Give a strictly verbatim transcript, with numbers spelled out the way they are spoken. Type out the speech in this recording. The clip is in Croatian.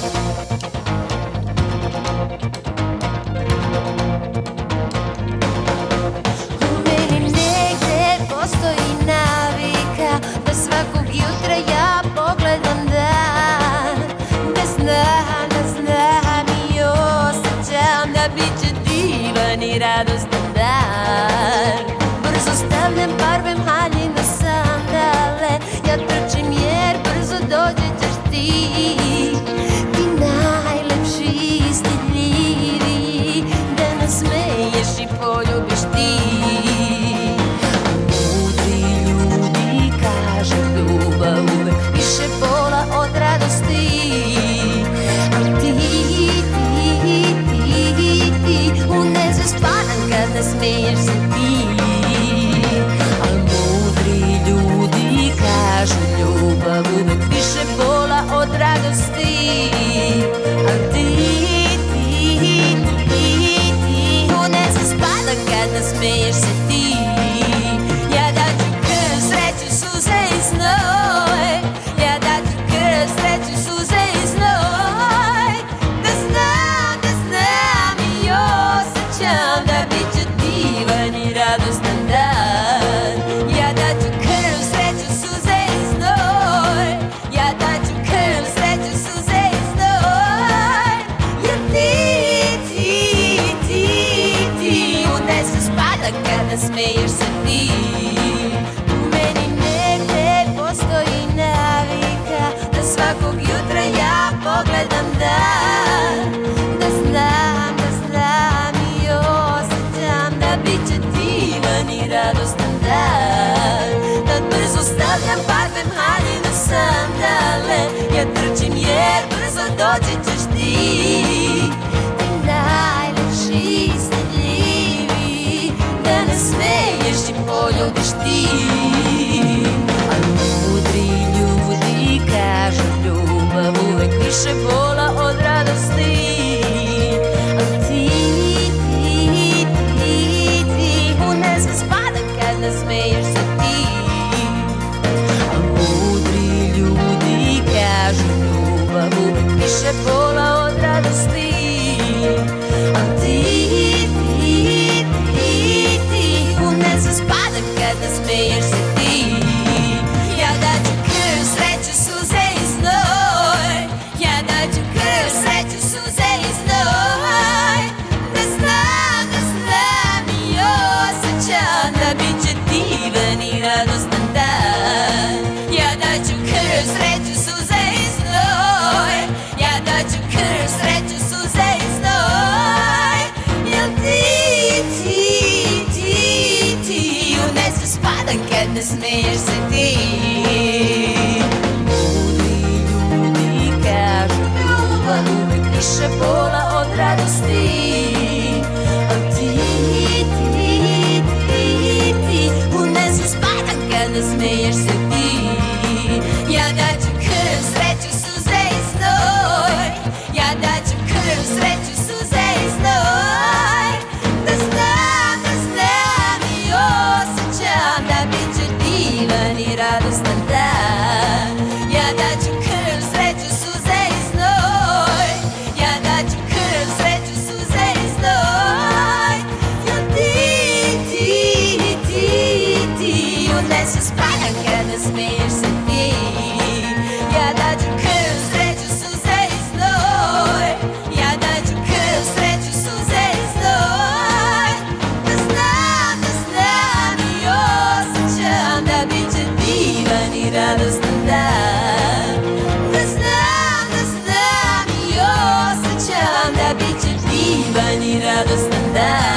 Svakog jutra ja pogledam dan, da znam, da znam i osjećam da bit će divan i radostan dan. Brzo stavljam parfem haljine sandale, ja trčim jer brzo dođe ćeš ti. Ti najlepši i stidljiviji, da nas smeješ i poljubiš ti. Ljubav uvek više bola od radosti. A ti, ti, ti, ti u nezvest padam kad ne smeješ se ti. Al mudri ljudi kažu ljubav uvek više bola od radosti. A ti, ti, ti, ti u nezvest padam kad ne smeješ se ti. Ja daću krv, sreću, suze i znoj, ja daću krv, sreću, suze i znoj. Da znam, da znam i osjećam da bit će divan i radostan dan. Ja daću krv, sreću, suze i znoj, ja daću krv, sreću, suze i znoj. Jer ti, ti, ti, ti u nesvest pada kada smeješ se ti. Postoji navika da svakog jutra ja pogledam dan, da znam, da znam i osjećam da bit će divan i radostan dan. Tad brzo stavljam parfem haljine sandale, ja trčim jer brzo doći ćeš ti. Ti najlepši i stidljivi, da nas smeješ i poljubiš ti. Kažu ljubav uvek više bola od radosti. A ti, ti, ti, ti u nezvest padam kad ne smeješ se ti. A mudri ljudi kažu ljubav uvek više bola od radosti. A ti, ti, ti, ti u nezvest padam kad ne smeješ se ti. Ja daću krv, sreću, suze i znoj, ja daću krv, sreću, suze i znoj. Da znam, da znam i osjećam da bit će divan i radostan dan. Ja daću krv, sreću, suze i znoj, ja daću krv, sreću, suze i znoj. Jel ti, ti, ti, ti u nesvest padam kad ne smeješ se ti. Više bola od radosti. A ti, ti, ti, ti u nesvest padam kad ne smeješ se ti. Ja daću krv, sreću, suze i znoj, ja daću krv, sreću, suze i znoj. Da znam, da znam i osjećam da bit će divan i radostan dan. Ja daću krv, sreću, suze i znoj, ja daću krv, sreću, suze i znoj. Jel ti, ti, ti, ti u nesvest padam kad ne smeješ se ti. Ja daću krv, sreću, suze i znoj, ja daću krv, sreću, suze i znoj. Da znam, da znam i osjećam da bit će divan i radostan dan. Da znam, da znam i osjećam da bit će divan i radostan dan.